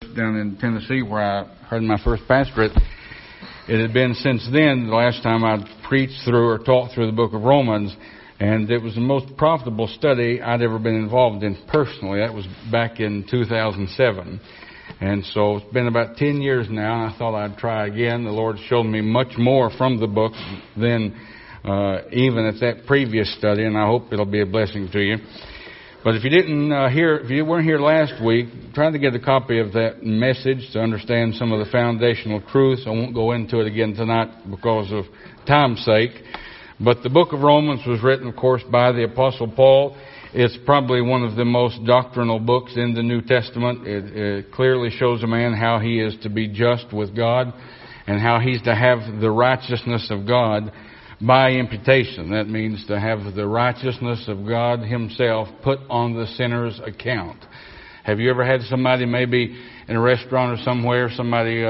down in Tennessee where I heard my first pastorate. It had been since then, the last time I'd preached through or taught through the book of Romans, and it was the most profitable study I'd ever been involved in personally. That was back in 2007. And so it's been about 10 years now, and I thought I'd try again. The Lord showed me much more from the book than even at that previous study, and I hope it'll be a blessing to you. But if you if you weren't here last week, try to get a copy of that message to understand some of the foundational truths. I won't go into it again tonight because of time's sake. But the book of Romans was written, of course, by the Apostle Paul. It's probably one of the most doctrinal books in the New Testament. It clearly shows a man how he is to be just with God and how he's to have the righteousness of God by imputation. That means to have the righteousness of God Himself put on the sinner's account. Have you ever had somebody, maybe in a restaurant or somewhere, somebody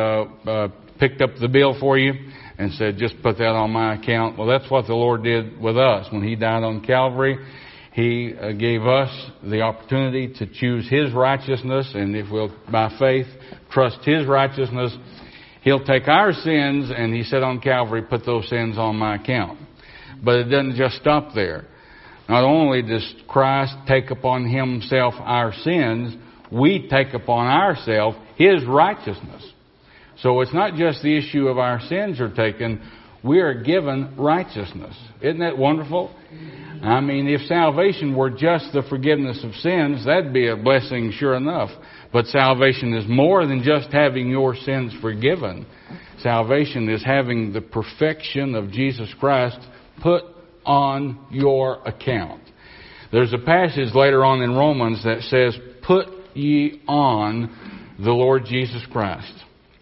picked up the bill for you and said, just put that on my account? Well, that's what the Lord did with us. When He died on Calvary, He gave us the opportunity to choose His righteousness, and if we'll, by faith, trust His righteousness, He'll take our sins, and He said on Calvary, put those sins on my account. But it doesn't just stop there. Not only does Christ take upon Himself our sins, we take upon ourselves His righteousness. So it's not just the issue of our sins are taken, we are given righteousness. Isn't that wonderful? I mean, if salvation were just the forgiveness of sins, that'd be a blessing sure enough. But salvation is more than just having your sins forgiven. Salvation is having the perfection of Jesus Christ put on your account. There's a passage later on in Romans that says, put ye on the Lord Jesus Christ.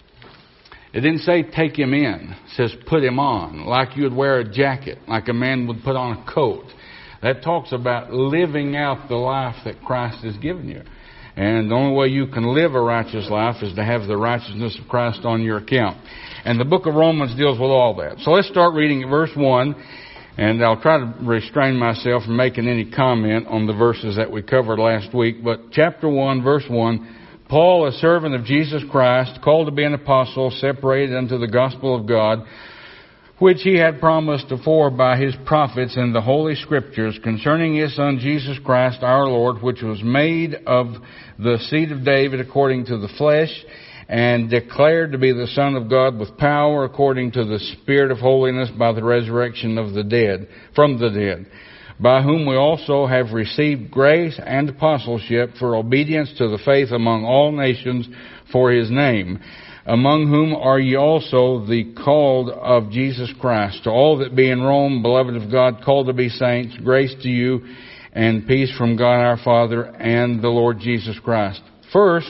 It didn't say take Him in. It says put Him on, like you would wear a jacket, like a man would put on a coat. That talks about living out the life that Christ has given you. And the only way you can live a righteous life is to have the righteousness of Christ on your account. And the book of Romans deals with all that. So let's start reading at verse 1. And I'll try to restrain myself from making any comment on the verses that we covered last week. But chapter 1, verse 1, Paul, a servant of Jesus Christ, called to be an apostle, separated unto the gospel of God, which He had promised afore by His prophets in the Holy Scriptures, concerning His Son Jesus Christ our Lord, which was made of the seed of David according to the flesh, and declared to be the Son of God with power according to the Spirit of holiness by the resurrection of the dead, from the dead, by whom we also have received grace and apostleship for obedience to the faith among all nations for His name, among whom are ye also the called of Jesus Christ. To all that be in Rome, beloved of God, called to be saints, grace to you and peace from God our Father and the Lord Jesus Christ. First,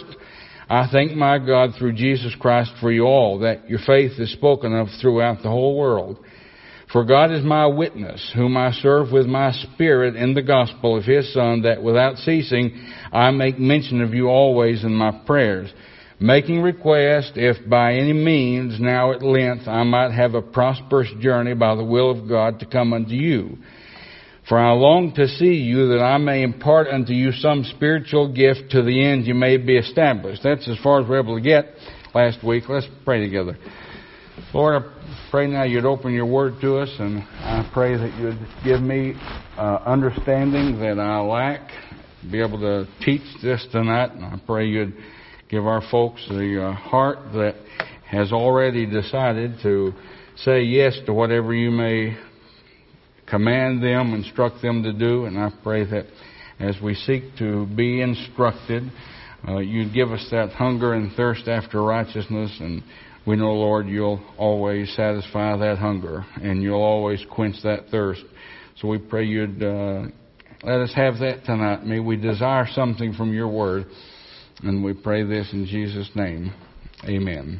I thank my God through Jesus Christ for you all, that your faith is spoken of throughout the whole world. For God is my witness, whom I serve with my spirit in the gospel of His Son, that without ceasing I make mention of you always in my prayers, making request, if by any means now at length I might have a prosperous journey by the will of God to come unto you. For I long to see you, that I may impart unto you some spiritual gift, to the end you may be established. That's as far as we're able to get last week. Let's pray together. Lord, I pray now you'd open your word to us, and I pray that you'd give me understanding that I lack, be able to teach this tonight, and I pray you'd give our folks the heart that has already decided to say yes to whatever you may command them, instruct them to do. And I pray that as we seek to be instructed, you'd give us that hunger and thirst after righteousness. And we know, Lord, you'll always satisfy that hunger, and you'll always quench that thirst. So we pray you'd let us have that tonight. May we desire something from your word. And we pray this in Jesus' name. Amen.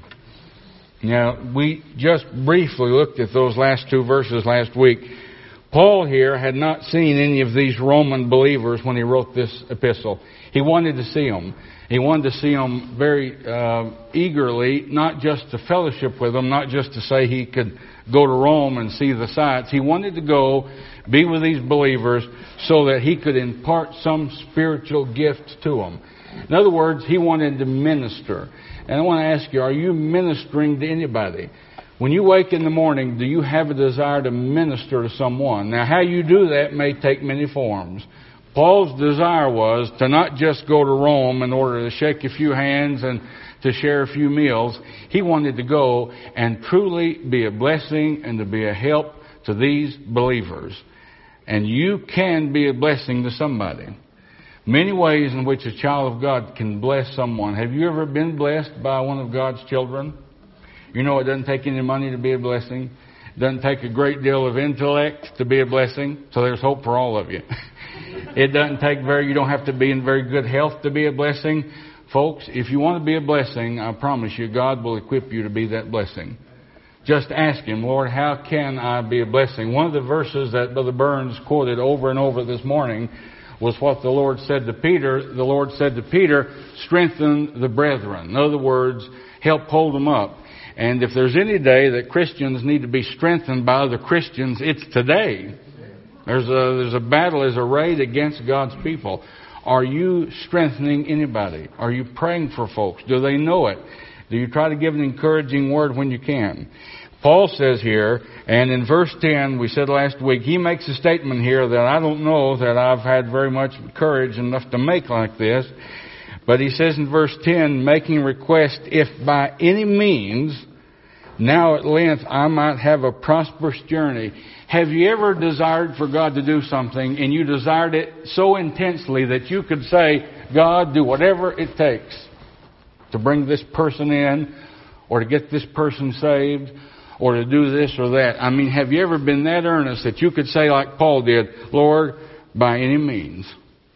Now, we just briefly looked at those last two verses last week. Paul here had not seen any of these Roman believers when he wrote this epistle. He wanted to see them. He wanted to see them very eagerly, not just to fellowship with them, not just to say he could go to Rome and see the sights. He wanted to go be with these believers so that he could impart some spiritual gift to them. In other words, he wanted to minister. And I want to ask you, are you ministering to anybody? When you wake in the morning, do you have a desire to minister to someone? Now, how you do that may take many forms. Paul's desire was to not just go to Rome in order to shake a few hands and to share a few meals. He wanted to go and truly be a blessing and to be a help to these believers. And you can be a blessing to somebody. Many ways in which a child of God can bless someone. Have you ever been blessed by one of God's children? You know it doesn't take any money to be a blessing. It doesn't take a great deal of intellect to be a blessing. So there's hope for all of you. It doesn't take you don't have to be in very good health to be a blessing. Folks, if you want to be a blessing, I promise you, God will equip you to be that blessing. Just ask Him, Lord, how can I be a blessing? One of the verses that Brother Burns quoted over and over this morning was what the Lord said to Peter. The Lord said to Peter, strengthen the brethren. In other words, help hold them up. And if there's any day that Christians need to be strengthened by other Christians, it's today. There's a battle, there's a raid against God's people. Are you strengthening anybody? Are you praying for folks? Do they know it? Do you try to give an encouraging word when you can? Paul says here, and in verse 10, we said last week, he makes a statement here that I don't know that I've had very much courage enough to make like this. But he says in verse 10, making request, if by any means, now at length I might have a prosperous journey. Have you ever desired for God to do something and you desired it so intensely that you could say, God, do whatever it takes to bring this person in or to get this person saved or to do this or that? I mean, have you ever been that earnest that you could say like Paul did, Lord, by any means?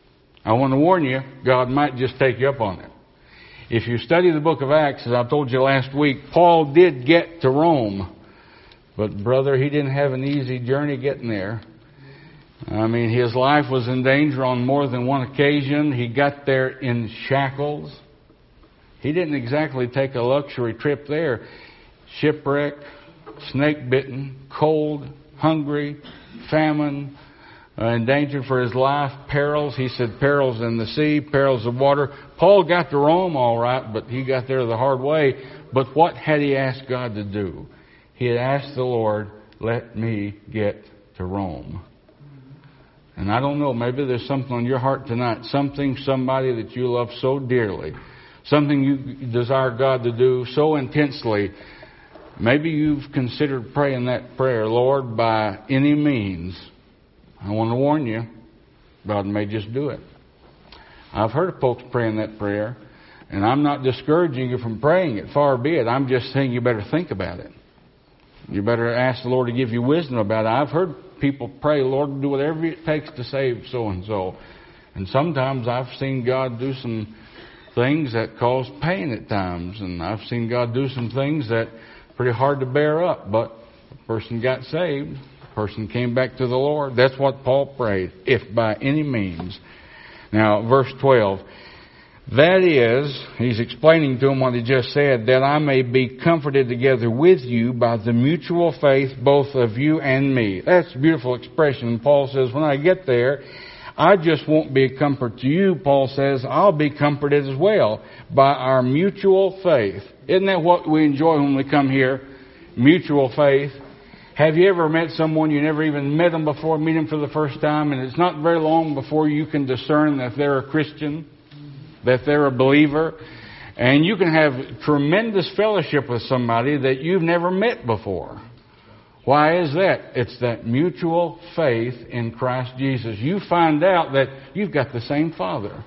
I want to warn you, God might just take you up on it. If you study the book of Acts, as I told you last week, Paul did get to Rome. But, brother, he didn't have an easy journey getting there. I mean, his life was in danger on more than one occasion. He got there in shackles. He didn't exactly take a luxury trip there. Shipwreck, snake bitten, cold, hungry, famine, in danger for his life, perils. He said perils in the sea, perils of water. Paul got to Rome all right, but he got there the hard way. But what had he asked God to do? He had asked the Lord, let me get to Rome. And I don't know, maybe there's something on your heart tonight, somebody that you love so dearly, something you desire God to do so intensely. Maybe you've considered praying that prayer, Lord, by any means. I want to warn you, God may just do it. I've heard of folks praying that prayer, and I'm not discouraging you from praying it, far be it. I'm just saying you better think about it. You better ask the Lord to give you wisdom about it. I've heard people pray, Lord, do whatever it takes to save so-and-so. And sometimes I've seen God do some things that cause pain at times. And I've seen God do some things that are pretty hard to bear up. But the person got saved. The person came back to the Lord. That's what Paul prayed, if by any means. Now, verse 12. That is, he's explaining to him what he just said, that I may be comforted together with you by the mutual faith both of you and me. That's a beautiful expression. Paul says, when I get there, I just won't be a comfort to you, Paul says, I'll be comforted as well by our mutual faith. Isn't that what we enjoy when we come here? Mutual faith. Have you ever met someone, you never even met them before, meet them for the first time, and it's not very long before you can discern that they're a Christian, that they're a believer, and you can have tremendous fellowship with somebody that you've never met before. Why is that? It's that mutual faith in Christ Jesus. You find out that you've got the same Father.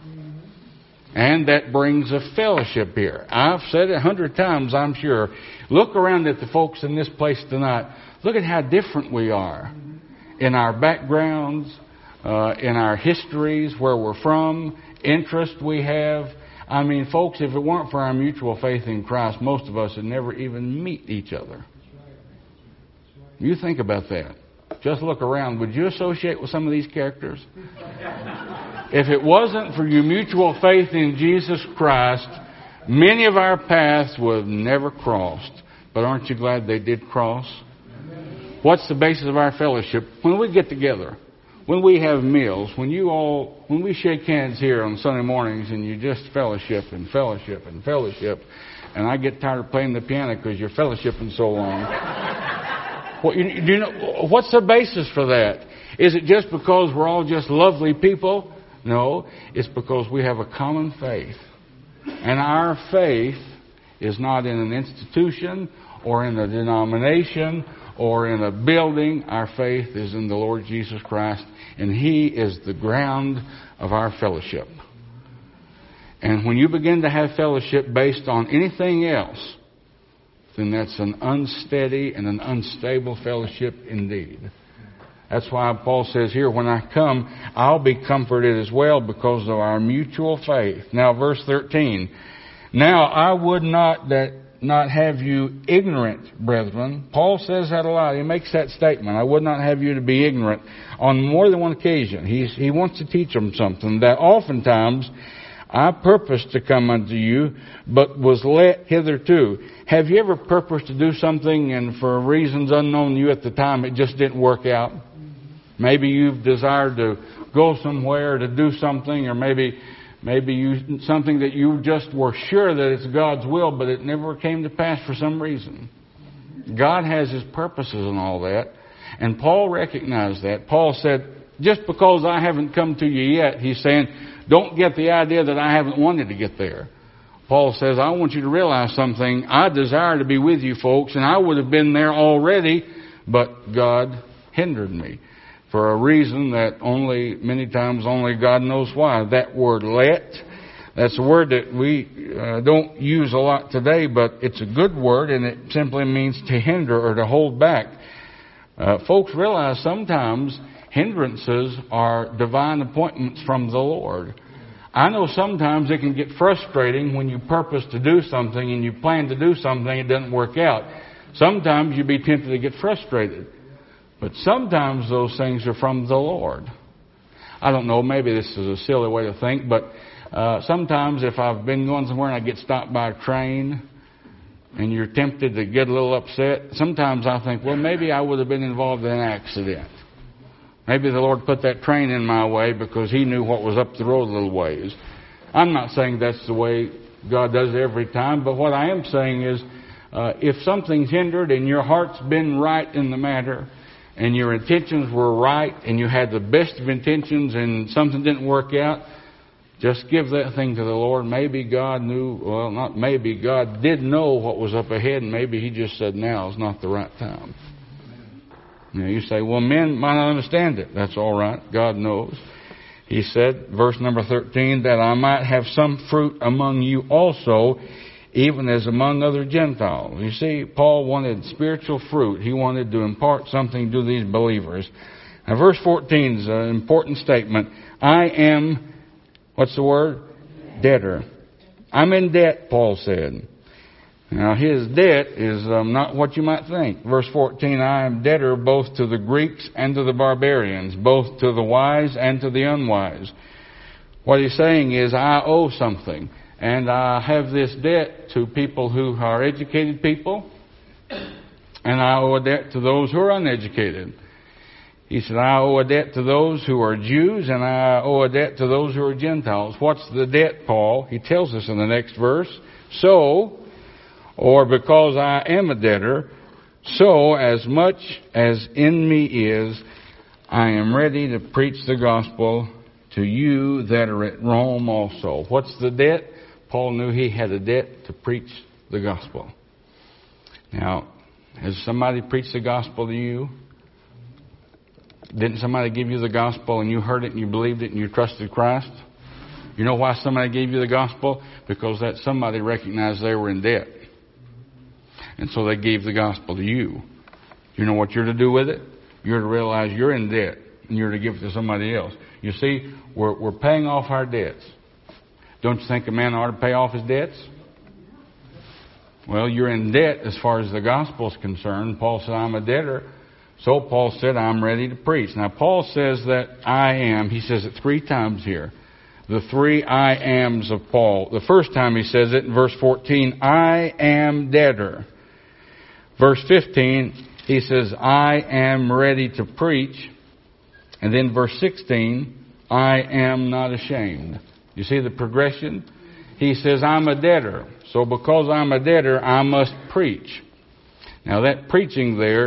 And that brings a fellowship here. I've said it 100 times, I'm sure. Look around at the folks in this place tonight. Look at how different we are in our backgrounds, in our histories, where we're from, interest we have. I mean, folks, if it weren't for our mutual faith in Christ, most of us would never even meet each other. You think about that. Just look around. Would you associate with some of these characters? If it wasn't for your mutual faith in Jesus Christ, many of our paths would have never crossed. But aren't you glad they did cross? What's the basis of our fellowship? When we get together, when we have meals, when we shake hands here on Sunday mornings and you just fellowship and fellowship and fellowship, and I get tired of playing the piano because you're fellowshipping so long. Do you know, what's the basis for that? Is it just because we're all just lovely people? No, it's because we have a common faith. And our faith is not in an institution or in a denomination or in a building. Our faith is in the Lord Jesus Christ, and He is the ground of our fellowship. And when you begin to have fellowship based on anything else, then that's an unsteady and an unstable fellowship indeed. That's why Paul says here, when I come, I'll be comforted as well because of our mutual faith. Now, verse 13. Now, I would not have you ignorant, brethren. Paul says that a lot. He makes that statement. I would not have you to be ignorant on more than one occasion. He wants to teach them something, that oftentimes I purposed to come unto you, but was let hitherto. Have you ever purposed to do something and for reasons unknown to you at the time it just didn't work out? Maybe you've desired to go somewhere to do something, or maybe something that you just were sure that it's God's will, but it never came to pass for some reason. God has His purposes in all that, and Paul recognized that. Paul said, just because I haven't come to you yet, he's saying, don't get the idea that I haven't wanted to get there. Paul says, I want you to realize something. I desire to be with you folks, and I would have been there already, but God hindered me for a reason that many times only God knows why. That word let, that's a word that we don't use a lot today, but it's a good word, and it simply means to hinder or to hold back. Folks realize sometimes hindrances are divine appointments from the Lord. I know sometimes it can get frustrating when you purpose to do something and you plan to do something, it doesn't work out. Sometimes you'd be tempted to get frustrated. But sometimes those things are from the Lord. I don't know, maybe this is a silly way to think, but sometimes if I've been going somewhere and I get stopped by a train and you're tempted to get a little upset, sometimes I think, well, maybe I would have been involved in an accident. Maybe the Lord put that train in my way because He knew what was up the road a little ways. I'm not saying that's the way God does it every time, but what I am saying is if something's hindered and your heart's been right in the matter, and your intentions were right, and you had the best of intentions, and something didn't work out, just give that thing to the Lord. Maybe God knew, well, not maybe, God did know what was up ahead, and maybe He just said now is not the right time. Now you say, well, men might not understand it. That's all right. God knows. He said, verse number 13, that I might have some fruit among you also, even as among other Gentiles. You see, Paul wanted spiritual fruit. He wanted to impart something to these believers. Now, verse 14 is an important statement. I am, what's the word? Debtor. I'm in debt, Paul said. Now, his debt is not what you might think. Verse 14, I am debtor both to the Greeks and to the barbarians, both to the wise and to the unwise. What he's saying is, I owe something. And I have this debt to people who are educated people, and I owe a debt to those who are uneducated. He said, I owe a debt to those who are Jews, and I owe a debt to those who are Gentiles. What's the debt, Paul? He tells us in the next verse. So, or because I am a debtor, so as much as in me is, I am ready to preach the gospel to you that are at Rome also. What's the debt? Paul knew he had a debt to preach the gospel. Now, has somebody preached the gospel to you? Didn't somebody give you the gospel and you heard it and you believed it and you trusted Christ? You know why somebody gave you the gospel? Because that somebody recognized they were in debt. And so they gave the gospel to you. You know what you're to do with it? You're to realize you're in debt and you're to give it to somebody else. You see, we're paying off our debts. Don't you think a man ought to pay off his debts? Well, you're in debt as far as the gospel is concerned. Paul said, I'm a debtor. So Paul said, I'm ready to preach. Now, Paul says that I am. He says it 3 times here. The 3 I ams of Paul. The first time he says it in verse 14, I am debtor. Verse 15, he says, I am ready to preach. And then verse 16, I am not ashamed. You see the progression? He says, I'm a debtor. So because I'm a debtor, I must preach. Now that preaching there,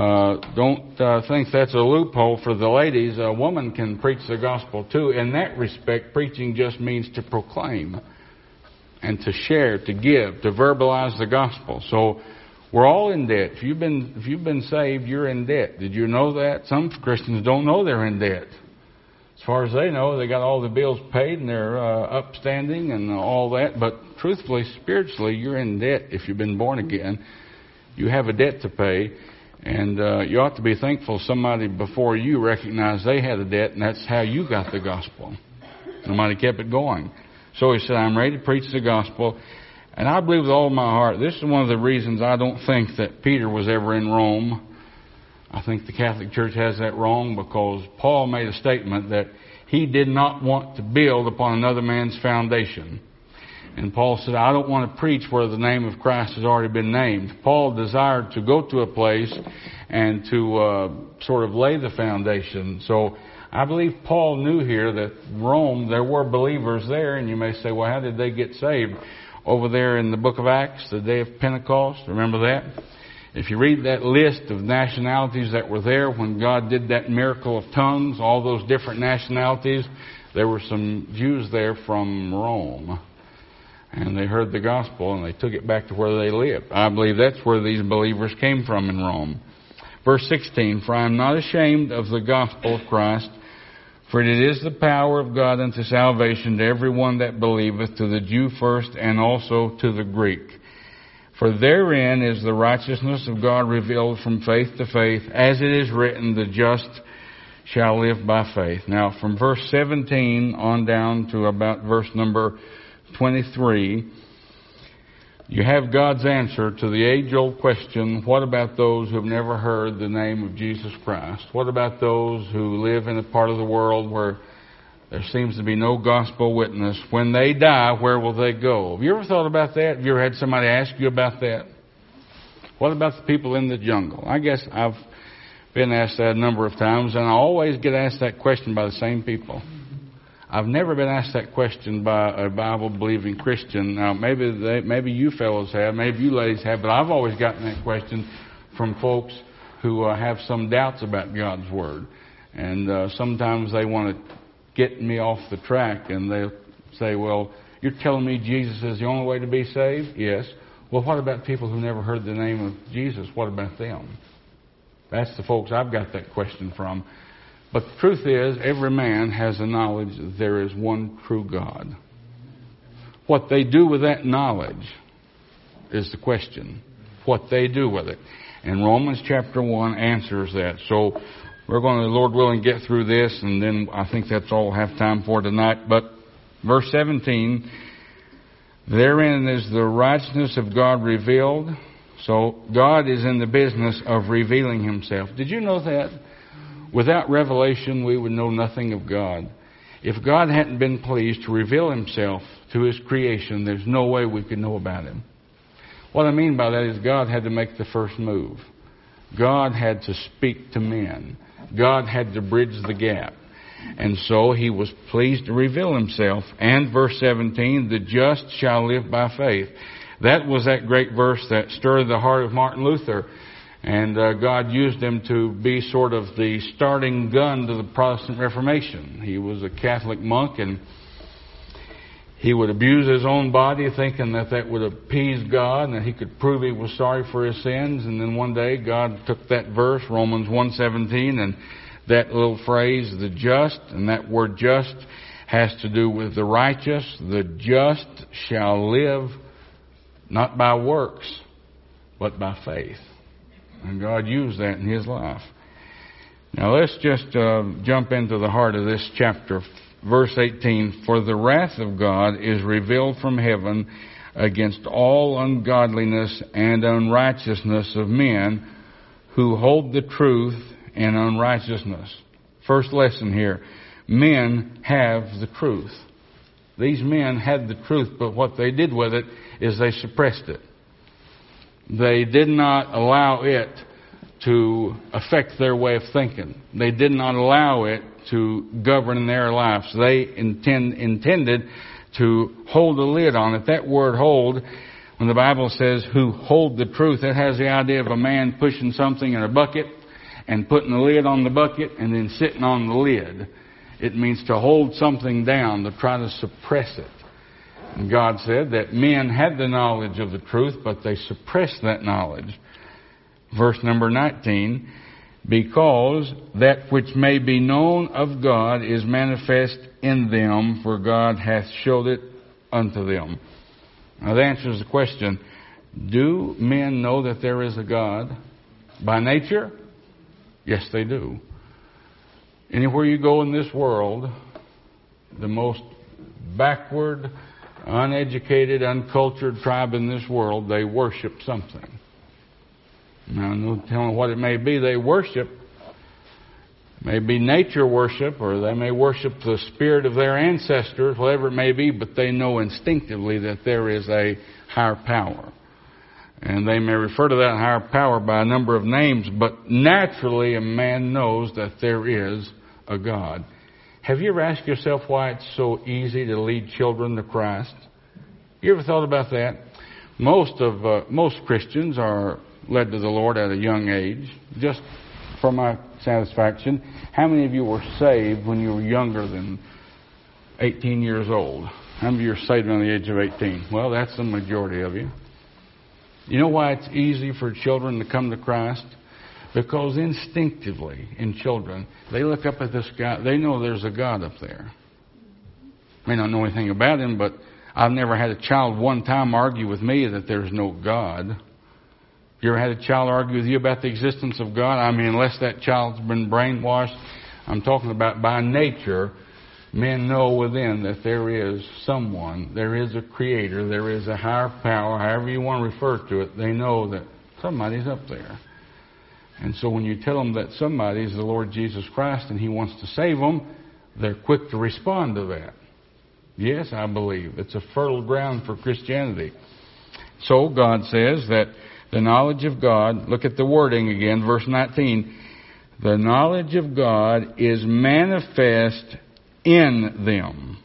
don't think that's a loophole for the ladies. A woman can preach the gospel too. In that respect, preaching just means to proclaim and to share, to give, to verbalize the gospel. So we're all in debt. If you've been saved, you're in debt. Did you know that? Some Christians don't know they're in debt. As far as they know, they got all the bills paid and they're upstanding and all that. But truthfully, spiritually, you're in debt if you've been born again. You have a debt to pay, and you ought to be thankful somebody before you recognized they had a debt, and that's how you got the gospel. Somebody kept it going. So he said, I'm ready to preach the gospel. And I believe with all my heart, this is one of the reasons I don't think that Peter was ever in Rome. I think the Catholic Church has that wrong, because Paul made a statement that he did not want to build upon another man's foundation. And Paul said, I don't want to preach where the name of Christ has already been named. Paul desired to go to a place and to sort of lay the foundation. So I believe Paul knew here that Rome, there were believers there, and you may say, well, how did they get saved? Over there in the book of Acts, the day of Pentecost, remember that? If you read that list of nationalities that were there when God did that miracle of tongues, all those different nationalities, there were some Jews there from Rome. And they heard the gospel and they took it back to where they lived. I believe that's where these believers came from in Rome. Verse 16, for I am not ashamed of the gospel of Christ, for it is the power of God unto salvation to everyone that believeth, to the Jew first and also to the Greek. For therein is the righteousness of God revealed from faith to faith, as it is written, the just shall live by faith. Now from verse 17 on down to about verse number 23, you have God's answer to the age-old question, what about those who have never heard the name of Jesus Christ? What about those who live in a part of the world where there seems to be no gospel witness? When they die, where will they go? Have you ever thought about that? Have you ever had somebody ask you about that? What about the people in the jungle? I guess I've been asked that a number of times, and I always get asked that question by the same people. I've never been asked that question by a Bible-believing Christian. Now, maybe you fellows have, maybe you ladies have, but I've always gotten that question from folks who have some doubts about God's Word. And sometimes they want to get me off the track, and they'll say, well, you're telling me Jesus is the only way to be saved? Yes. Well, what about people who never heard the name of Jesus? What about them? That's the folks I've got that question from. But the truth is, every man has a knowledge that there is one true God. What they do with that knowledge is the question. What they do with it. And Romans chapter 1 answers that. So we're going to, Lord willing, get through this, and then I think that's all we'll have time for tonight. But verse 17, therein is the righteousness of God revealed. So God is in the business of revealing Himself. Did you know that? Without revelation, we would know nothing of God. If God hadn't been pleased to reveal Himself to His creation, there's no way we could know about Him. What I mean by that is God had to make the first move. God had to speak to men. God had to bridge the gap. And so He was pleased to reveal Himself. And verse 17, the just shall live by faith. That was that great verse that stirred the heart of Martin Luther. And God used him to be sort of the starting gun to the Protestant Reformation. He was a Catholic monk, and he would abuse his own body thinking that that would appease God and that he could prove he was sorry for his sins. And then one day God took that verse, Romans 1:17, and that little phrase, the just, and that word just has to do with the righteous. The just shall live not by works, but by faith. And God used that in His life. Now let's just jump into the heart of this chapter. Verse 18, for the wrath of God is revealed from heaven against all ungodliness and unrighteousness of men who hold the truth in unrighteousness. First lesson here. Men have the truth. These men had the truth, but what they did with it is they suppressed it. They did not allow it to affect their way of thinking. They did not allow it to govern their lives. They intended to hold a lid on it. That word hold, when the Bible says who hold the truth, it has the idea of a man pushing something in a bucket and putting the lid on the bucket and then sitting on the lid. It means to hold something down, to try to suppress it. And God said that men had the knowledge of the truth, but they suppressed that knowledge. Verse number 19, because that which may be known of God is manifest in them, for God hath showed it unto them. Now that answers the question, do men know that there is a God by nature? Yes, they do. Anywhere you go in this world, the most backward, uneducated, uncultured tribe in this world, they worship something. Now, no telling what it may be they worship. It may be nature worship, or they may worship the spirit of their ancestors, whatever it may be, but they know instinctively that there is a higher power. And they may refer to that higher power by a number of names, but naturally a man knows that there is a God. Have you ever asked yourself why it's so easy to lead children to Christ? You ever thought about that? Most Christians are led to the Lord at a young age. Just for my satisfaction, how many of you were saved when you were younger than 18 years old? How many of you are saved on the age of 18? Well, that's the majority of you. You know why it's easy for children to come to Christ? Because instinctively, in children, they look up at the sky. They know there's a God up there. May not know anything about Him, but I've never had a child one time argue with me that there's no God. You ever had a child argue with you about the existence of God? I mean, unless that child's been brainwashed. I'm talking about by nature, men know within that there is someone, there is a creator, there is a higher power, however you want to refer to it. They know that somebody's up there. And so when you tell them that somebody is the Lord Jesus Christ and He wants to save them, they're quick to respond to that. Yes, I believe. It's a fertile ground for Christianity. So God says that the knowledge of God, look at the wording again, verse 19. The knowledge of God is manifest in them.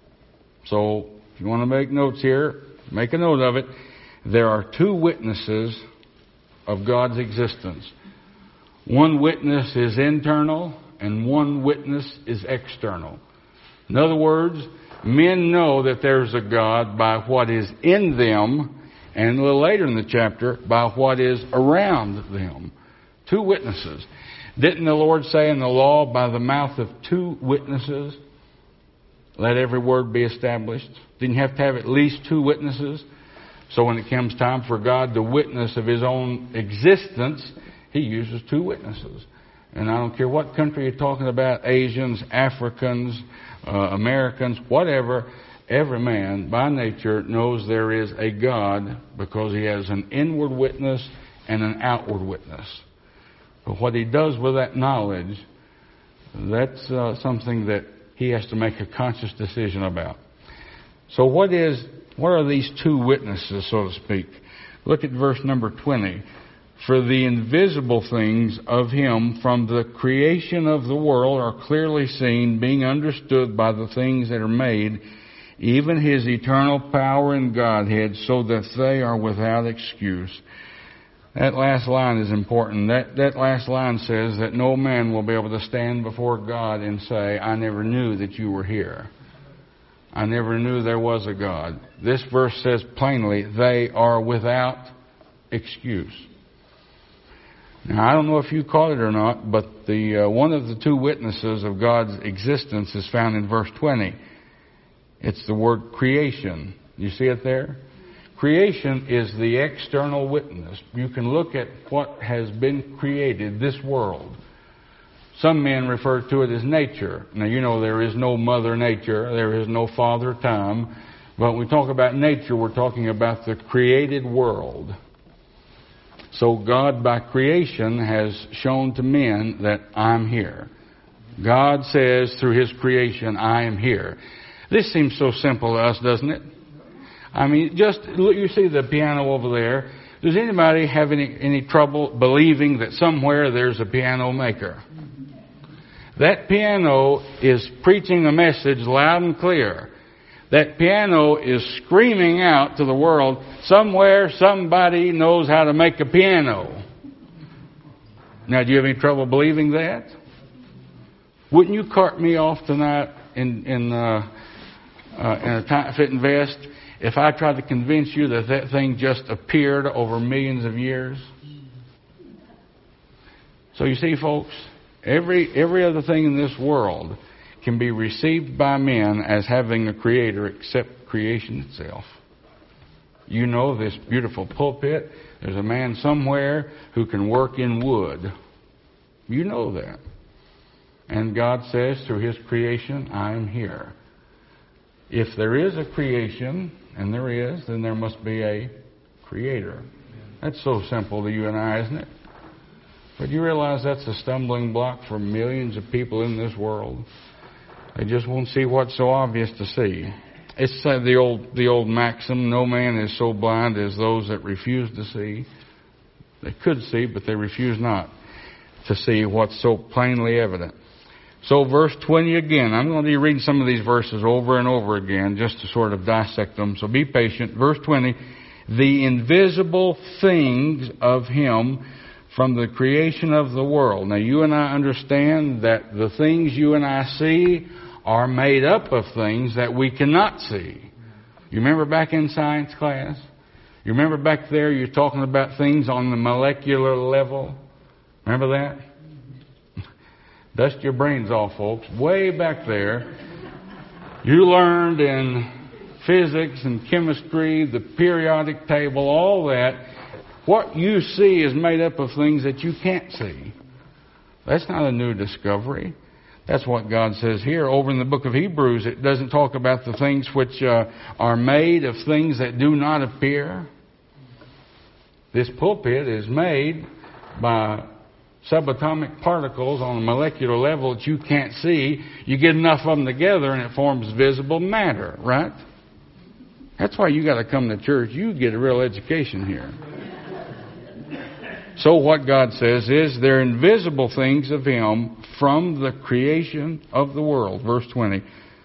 So if you want to make notes here, make a note of it. There are two witnesses of God's existence. One witness is internal and one witness is external. In other words, men know that there's a God by what is in them, and a little later in the chapter, by what is around them. Two witnesses. Didn't the Lord say in the law, by the mouth of two witnesses, let every word be established? Didn't you have to have at least two witnesses? So when it comes time for God to witness of His own existence, He uses two witnesses. And I don't care what country you're talking about, Asians, Africans, Americans, whatever, every man by nature knows there is a God because he has an inward witness and an outward witness. But what he does with that knowledge, that's something that he has to make a conscious decision about. So what are these two witnesses, so to speak? Look at verse number 20. For the invisible things of Him from the creation of the world are clearly seen, being understood by the things that are made, even His eternal power and Godhead, so that they are without excuse. That last line is important. That last line says that no man will be able to stand before God and say, I never knew that you were here. I never knew there was a God. This verse says plainly, they are without excuse. Now, I don't know if you caught it or not, but one of the two witnesses of God's existence is found in verse 20. It's the word creation. You see it there? Creation is the external witness. You can look at what has been created, this world. Some men refer to it as nature. Now, you know there is no Mother Nature. There is no Father Time. But when we talk about nature, we're talking about the created world. So God, by creation, has shown to men that I'm here. God says through His creation, I am here. This seems so simple to us, doesn't it? I mean, just look, you see the piano over there. Does anybody have any trouble believing that somewhere there's a piano maker? That piano is preaching a message loud and clear. That piano is screaming out to the world, somewhere somebody knows how to make a piano. Now, do you have any trouble believing that? Wouldn't you cart me off tonight in a tight-fitting vest if I tried to convince you that that thing just appeared over millions of years? So you see, folks, every other thing in this world can be received by men as having a creator except creation itself. You know, this beautiful pulpit, there's a man somewhere who can work in wood. You know that. And God says through His creation, I am here. If there is a creation, and there is, then there must be a creator. That's so simple to you and I, isn't it? But you realize that's a stumbling block for millions of people in this world. They just won't see what's so obvious to see. It's the old maxim, no man is so blind as those that refuse to see. They could see, but they refuse not to see what's so plainly evident. So verse 20 again. I'm going to be reading some of these verses over and over again just to sort of dissect them. So be patient. Verse 20. The invisible things of Him from the creation of the world. Now you and I understand that the things you and I see are made up of things that we cannot see. You remember back in science class? You remember back there you're talking about things on the molecular level? Remember that? Dust your brains off, folks. Way back there, you learned in physics and chemistry, the periodic table, all that. What you see is made up of things that you can't see. That's not a new discovery. That's what God says here. Over in the book of Hebrews, it doesn't talk about the things which are made of things that do not appear. This pulpit is made by subatomic particles on a molecular level that you can't see. You get enough of them together and it forms visible matter, right? That's why you got to come to church. You get a real education here. So what God says is they're invisible things of Him from the creation of the world. Verse 20.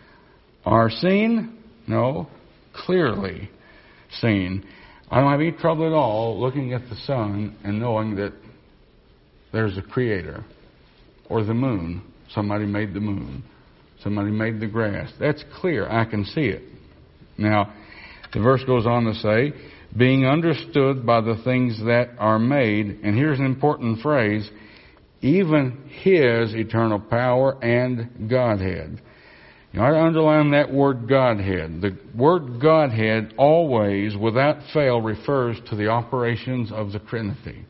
Are seen? No. Clearly seen. I don't have any trouble at all looking at the sun and knowing that there's a creator. Or the moon. Somebody made the moon. Somebody made the grass. That's clear. I can see it. Now, the verse goes on to say, being understood by the things that are made, and here's an important phrase, even His eternal power and Godhead. You ought to underline that word Godhead. The word Godhead always, without fail, refers to the operations of the Trinity.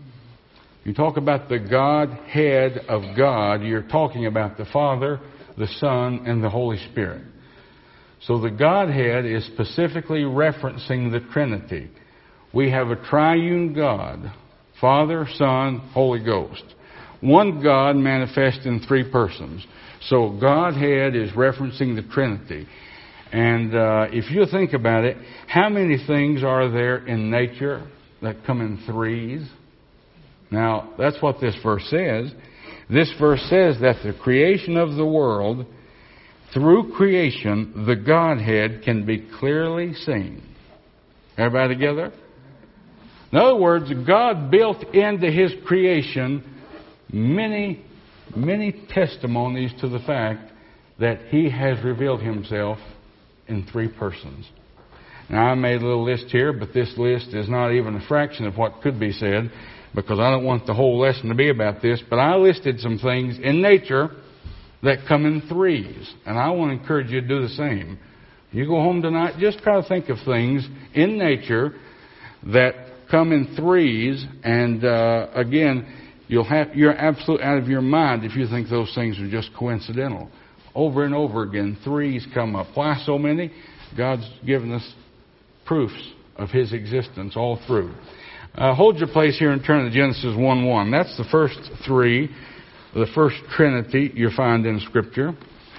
You talk about the Godhead of God, you're talking about the Father, the Son, and the Holy Spirit. So the Godhead is specifically referencing the Trinity. We have a triune God, Father, Son, Holy Ghost. One God manifest in three persons. So Godhead is referencing the Trinity. And if you think about it, how many things are there in nature that come in threes? Now, that's what this verse says. This verse says that the creation of the world, through creation, the Godhead can be clearly seen. Everybody together? In other words, God built into His creation many, many testimonies to the fact that He has revealed Himself in three persons. Now, I made a little list here, but this list is not even a fraction of what could be said, because I don't want the whole lesson to be about this, but I listed some things in nature that come in threes. And I want to encourage you to do the same. You go home tonight, just try to think of things in nature that come in threes. And again, you're absolutely out of your mind if you think those things are just coincidental. Over and over again, threes come up. Why so many? God's given us proofs of His existence all through. Hold your place here and turn to Genesis 1:1. That's the first three, the first Trinity you find in Scripture.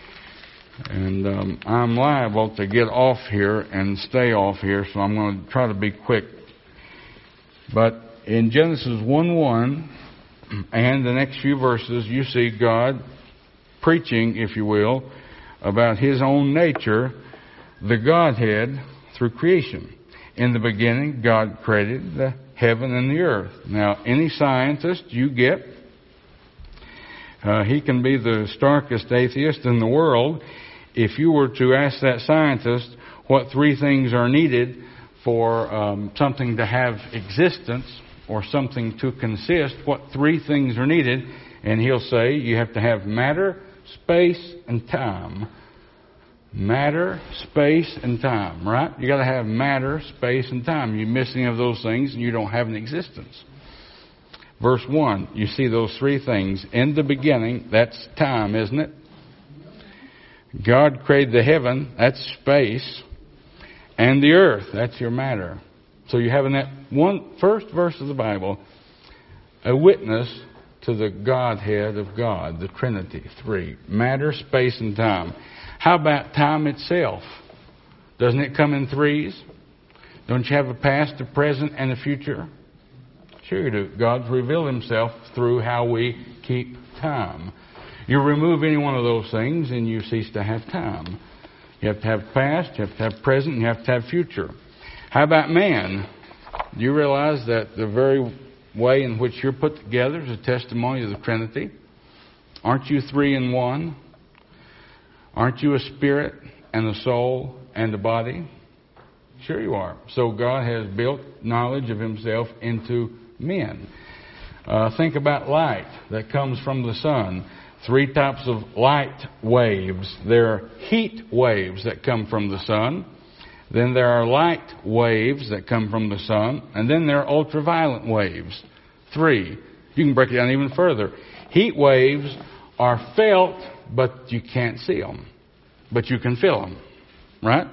And I'm liable to get off here and stay off here, so I'm going to try to be quick. But in Genesis 1:1 and the next few verses, you see God preaching, if you will, about His own nature, the Godhead, through creation. In the beginning, God created the heaven and the earth. Now, any scientist you get, he can be the starkest atheist in the world. If you were to ask that scientist what three things are needed for something to have existence or something to consist, what three things are needed, and he'll say you have to have matter, space, and time. Matter, space, and time, right? You got to have matter, space, and time. You miss any of those things and you don't have an existence. Verse 1, you see those three things. In the beginning, that's time, isn't it? God created the heaven, that's space, and the earth, that's your matter. So you have in that first verse of the Bible a witness to the Godhead of God, the Trinity, three. Matter, space, and time. How about time itself? Doesn't it come in threes? Don't you have a past, a present, and a future? Sure you do. God's revealed Himself through how we keep time. You remove any one of those things and you cease to have time. You have to have past, you have to have present, and you have to have future. How about man? Do you realize that the very way in which you're put together is a testimony of the Trinity? Aren't you three in one? Aren't you a spirit and a soul and a body? Sure you are. So God has built knowledge of Himself into men. Think about light that comes from the sun. Three types of light waves. There are heat waves that come from the sun. Then there are light waves that come from the sun. And then there are ultraviolet waves. Three. You can break it down even further. Heat waves are felt, but you can't see them. But you can feel them. Right?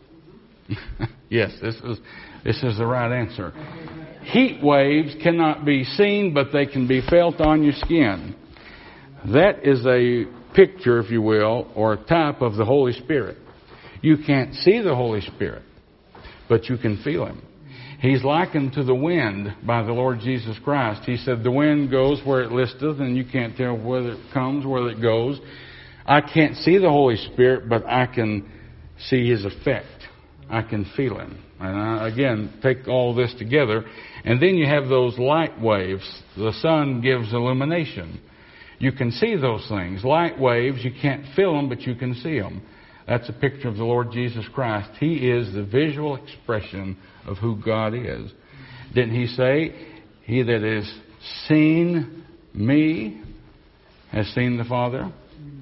Yes, this is the right answer. Heat waves cannot be seen, but they can be felt on your skin. That is a picture, if you will, or a type of the Holy Spirit. You can't see the Holy Spirit, but you can feel Him. He's likened to the wind by the Lord Jesus Christ. He said, the wind goes where it listeth, and you can't tell whether it comes, whether it goes. I can't see the Holy Spirit, but I can see His effect. I can feel Him. And again, take all this together. And then you have those light waves. The sun gives illumination. You can see those things. Light waves, you can't feel them, but you can see them. That's a picture of the Lord Jesus Christ. He is the visual expression of who God is. Didn't He say, he that has seen me has seen the Father?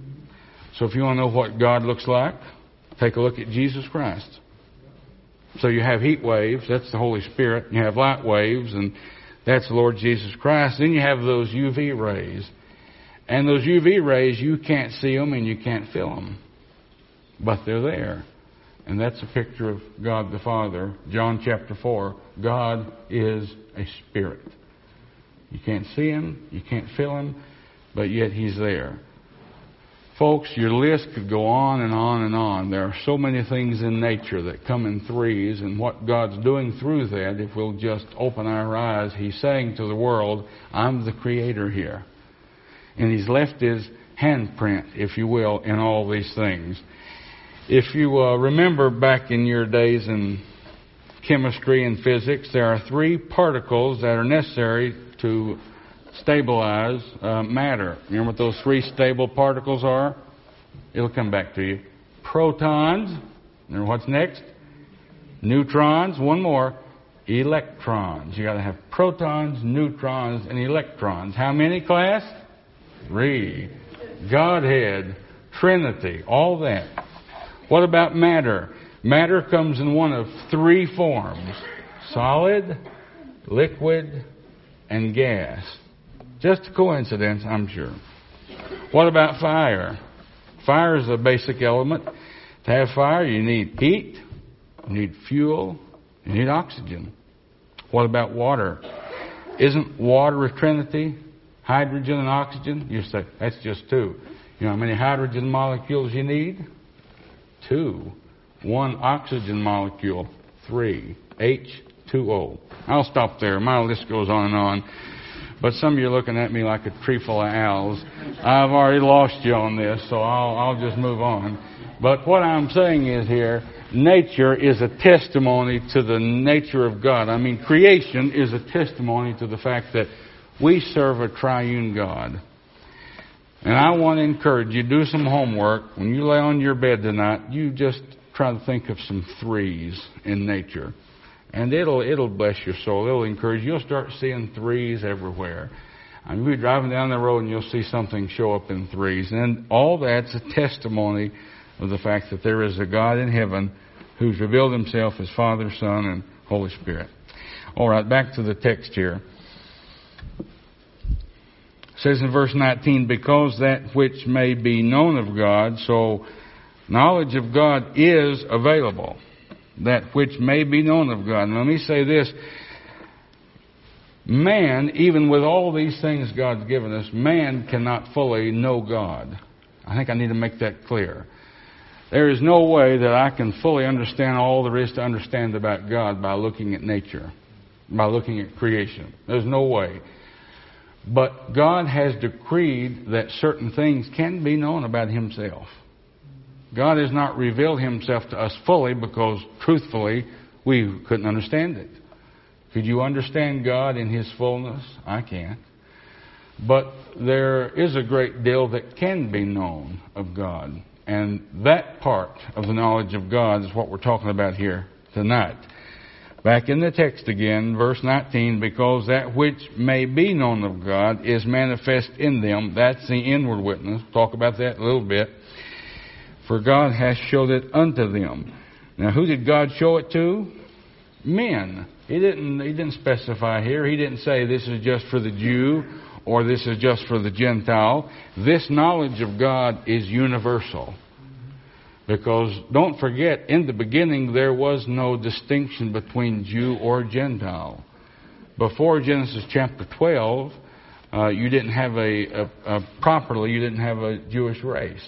So if you want to know what God looks like, take a look at Jesus Christ. So you have heat waves, that's the Holy Spirit. You have light waves, and that's the Lord Jesus Christ. Then you have those UV rays. And those UV rays, you can't see them and you can't feel them. But they're there. And that's a picture of God the Father. John chapter 4. God is a spirit. You can't see Him, you can't feel Him, but yet He's there. Folks, your list could go on and on and on. There are so many things in nature that come in threes, and what God's doing through that, if we'll just open our eyes, He's saying to the world, I'm the Creator here. And He's left His handprint, if you will, in all these things. If you remember back in your days in chemistry and physics, there are three particles that are necessary to stabilize matter. You know what those three stable particles are? It'll come back to you. Protons. And what's next? Neutrons. One more. Electrons. You got to have protons, neutrons, and electrons. How many, class? 3. Godhead, Trinity, all that. What about matter? Matter comes in one of 3 forms. Solid, liquid, and gas. Just a coincidence, I'm sure. What about fire? Fire is a basic element. To have fire, you need heat, you need fuel, you need oxygen. What about water? Isn't water a trinity? Hydrogen and oxygen? You say, that's just 2. You know how many hydrogen molecules you need? 2. 1 oxygen molecule, 3. H2O. I'll stop there. My list goes on and on. But some of you are looking at me like a tree full of owls. I've already lost you on this, so I'll just move on. But what I'm saying is here, nature is a testimony to the nature of God. I mean, creation is a testimony to the fact that we serve a triune God. And I want to encourage you, do some homework. When you lay on your bed tonight, you just try to think of some threes in nature. And it'll bless your soul. It'll encourage you. You'll start seeing threes everywhere. I mean, you'll be driving down the road and you'll see something show up in threes. And all that's a testimony of the fact that there is a God in heaven who's revealed himself as Father, Son, and Holy Spirit. All right, back to the text here. It says in verse 19, because that which may be known of God, so knowledge of God is available. That which may be known of God. And let me say this. Man, even with all these things God's given us, man cannot fully know God. I think I need to make that clear. There is no way that I can fully understand all there is to understand about God by looking at nature, by looking at creation. There's no way. But God has decreed that certain things can be known about himself. God has not revealed himself to us fully because, truthfully, we couldn't understand it. Could you understand God in his fullness? I can't. But there is a great deal that can be known of God. And that part of the knowledge of God is what we're talking about here tonight. Back in the text again, verse 19, because that which may be known of God is manifest in them. That's the inward witness. We'll talk about that a little bit. For God has showed it unto them. Now, who did God show it to? Men. He didn't specify here. He didn't say this is just for the Jew or this is just for the Gentile. This knowledge of God is universal. Because don't forget, in the beginning there was no distinction between Jew or Gentile. Before Genesis chapter 12, you didn't have you didn't have a Jewish race.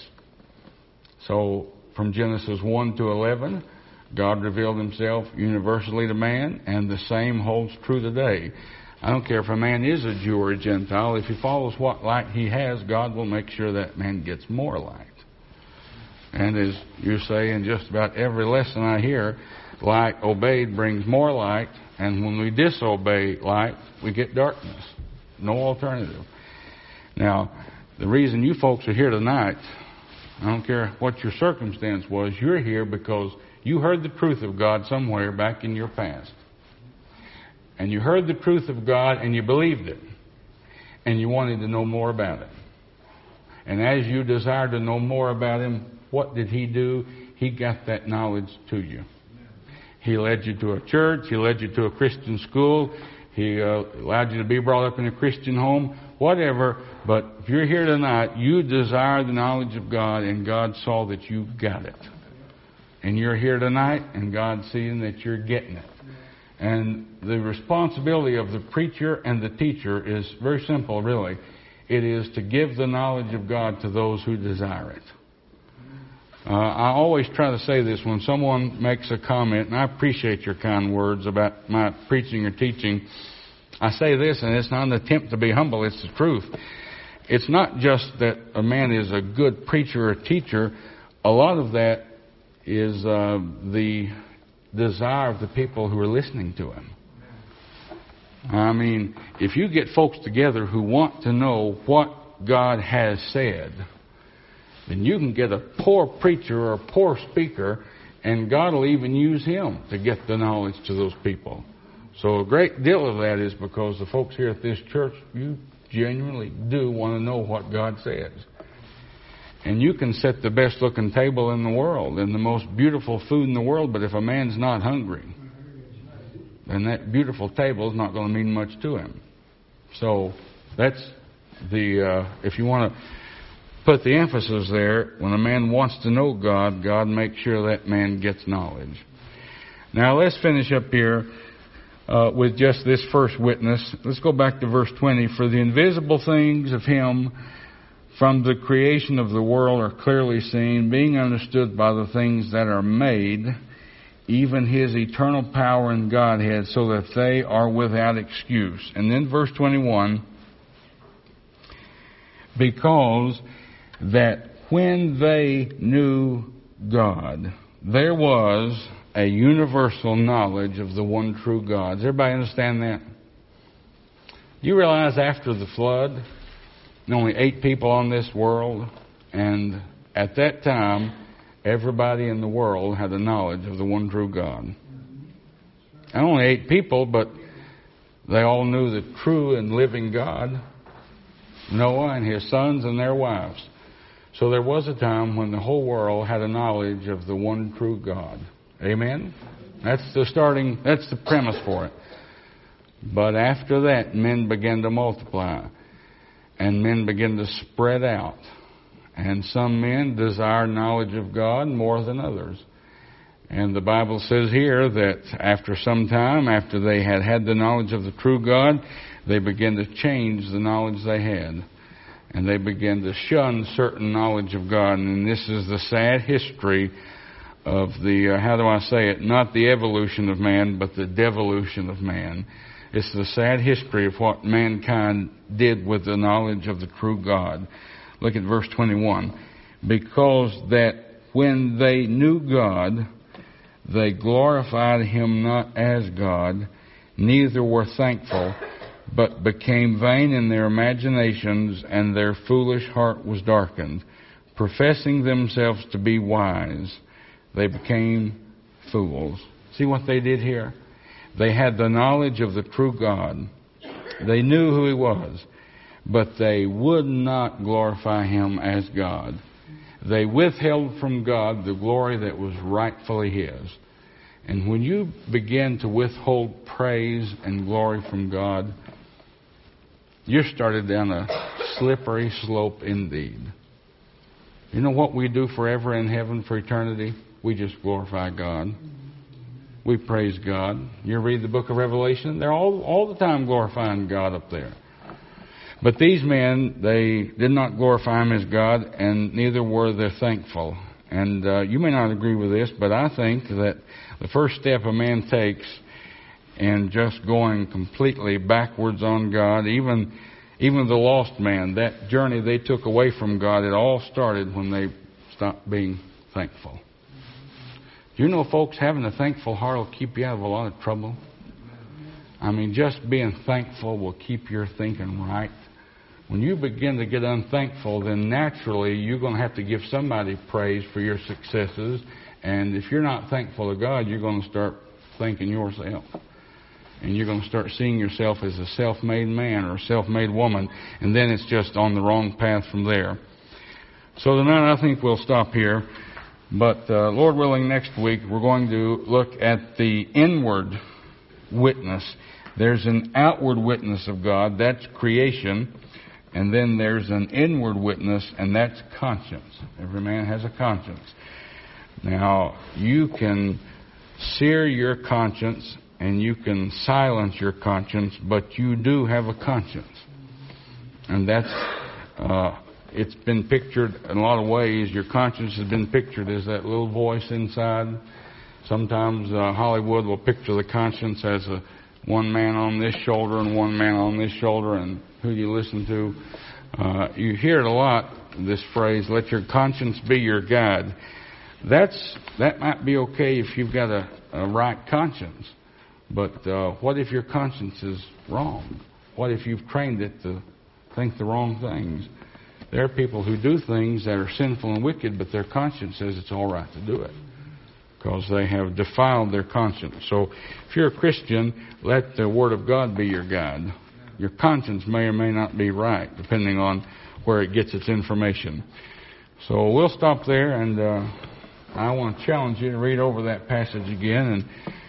So from Genesis 1 to 11, God revealed himself universally to man, and the same holds true today. I don't care if a man is a Jew or a Gentile. If he follows what light he has, God will make sure that man gets more light. And as you say in just about every lesson I hear, light obeyed brings more light, and when we disobey light, we get darkness. No alternative. Now, the reason you folks are here tonight, I don't care what your circumstance was, you're here because you heard the truth of God somewhere back in your past. And you heard the truth of God and you believed it. And you wanted to know more about it. And as you desired to know more about him, what did he do? He got that knowledge to you. He led you to a church. He led you to a Christian school. He allowed you to be brought up in a Christian home. Whatever. But if you're here tonight, you desire the knowledge of God, and God saw that you got it. And you're here tonight, and God's seeing that you're getting it. And the responsibility of the preacher and the teacher is very simple, really. It is to give the knowledge of God to those who desire it. I always try to say this when someone makes a comment, and I appreciate your kind words about my preaching or teaching. I say this, and it's not an attempt to be humble, it's the truth. It's not just that a man is a good preacher or teacher. A lot of that is the desire of the people who are listening to him. I mean, if you get folks together who want to know what God has said, then you can get a poor preacher or a poor speaker, and God will even use him to get the knowledge to those people. So a great deal of that is because the folks here at this church, you genuinely do want to know what God says. And you can set the best looking table in the world and the most beautiful food in the world, but if a man's not hungry, then that beautiful table is not going to mean much to him. So that's if you want to put the emphasis there, when a man wants to know God, God makes sure that man gets knowledge. Now let's finish up here with just this first witness. Let's go back to verse 20. For the invisible things of him from the creation of the world are clearly seen, being understood by the things that are made, even his eternal power and Godhead, so that they are without excuse. And then verse 21, because that when they knew God, there was a universal knowledge of the one true God. Does everybody understand that? Do you realize after the flood, only 8 people on this world, and at that time, everybody in the world had a knowledge of the one true God. And only 8 people, but they all knew the true and living God, Noah and his sons and their wives. So there was a time when the whole world had a knowledge of the one true God. Amen? That's the premise for it. But after that, men began to multiply, and men began to spread out. And some men desire knowledge of God more than others. And the Bible says here that after some time, after they had had the knowledge of the true God, they began to change the knowledge they had. And they began to shun certain knowledge of God. And this is the sad history of the, not the evolution of man, but the devolution of man. It's the sad history of what mankind did with the knowledge of the true God. Look at verse 21. Because that when they knew God, they glorified him not as God, neither were thankful, but became vain in their imaginations, and their foolish heart was darkened. Professing themselves to be wise, they became fools. See what they did here? They had the knowledge of the true God. They knew who he was, but they would not glorify him as God. They withheld from God the glory that was rightfully his. And when you begin to withhold praise and glory from God, you're started down a slippery slope indeed. You know what we do forever in heaven for eternity? We just glorify God. We praise God. You read the book of Revelation, they're all the time glorifying God up there. But these men, they did not glorify him as God, and neither were they thankful. And you may not agree with this, but I think that the first step a man takes in just going completely backwards on God, even the lost man, that journey they took away from God, it all started when they stopped being thankful. Do you know, folks, having a thankful heart will keep you out of a lot of trouble? I mean, just being thankful will keep your thinking right. When you begin to get unthankful, then naturally you're going to have to give somebody praise for your successes. And if you're not thankful to God, you're going to start thinking yourself. And you're going to start seeing yourself as a self-made man or a self-made woman. And then it's just on the wrong path from there. So tonight I think we'll stop here. But Lord willing, next week we're going to look at the inward witness. There's an outward witness of God, that's creation. And then there's an inward witness, and that's conscience. Every man has a conscience. Now, you can sear your conscience and you can silence your conscience, but you do have a conscience. And that's, it's been pictured in a lot of ways. Your conscience has been pictured as that little voice inside. Sometimes Hollywood will picture the conscience as one man on this shoulder and one man on this shoulder, and who you listen to. You hear it a lot, this phrase, let your conscience be your guide. That might be okay if you've got a right conscience. But what if your conscience is wrong? What if you've trained it to think the wrong things? There are people who do things that are sinful and wicked, but their conscience says it's all right to do it, because they have defiled their conscience. So if you're a Christian, let the Word of God be your guide. Your conscience may or may not be right, depending on where it gets its information. So we'll stop there, and I want to challenge you to read over that passage again. And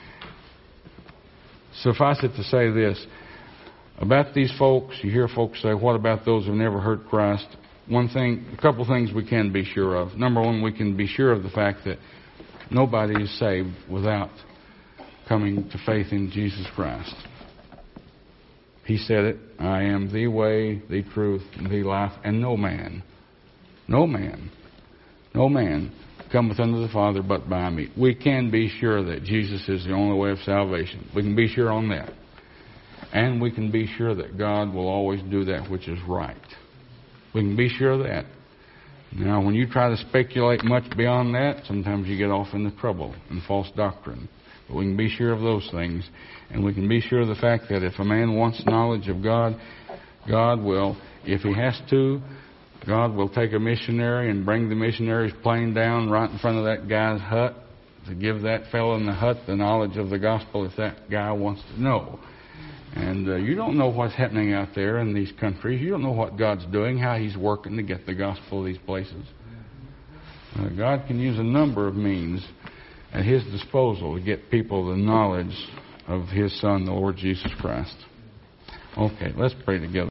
suffice it to say this. About these folks, you hear folks say, what about those who've never heard Christ? A couple things we can be sure of. Number one, we can be sure of the fact that nobody is saved without coming to faith in Jesus Christ. He said it, I am the way, the truth, and the life, and no man cometh unto the Father but by me. We can be sure that Jesus is the only way of salvation. We can be sure on that. And we can be sure that God will always do that which is right. We can be sure of that. Now, when you try to speculate much beyond that, sometimes you get off into trouble and false doctrine. But we can be sure of those things. And we can be sure of the fact that if a man wants knowledge of God, God will, if he has to, God will take a missionary and bring the missionary's plane down right in front of that guy's hut to give that fellow in the hut the knowledge of the gospel if that guy wants to know. And you don't know what's happening out there in these countries. You don't know what God's doing, how He's working to get the gospel to these places. God can use a number of means at His disposal to get people the knowledge of His Son, the Lord Jesus Christ. Okay, let's pray together.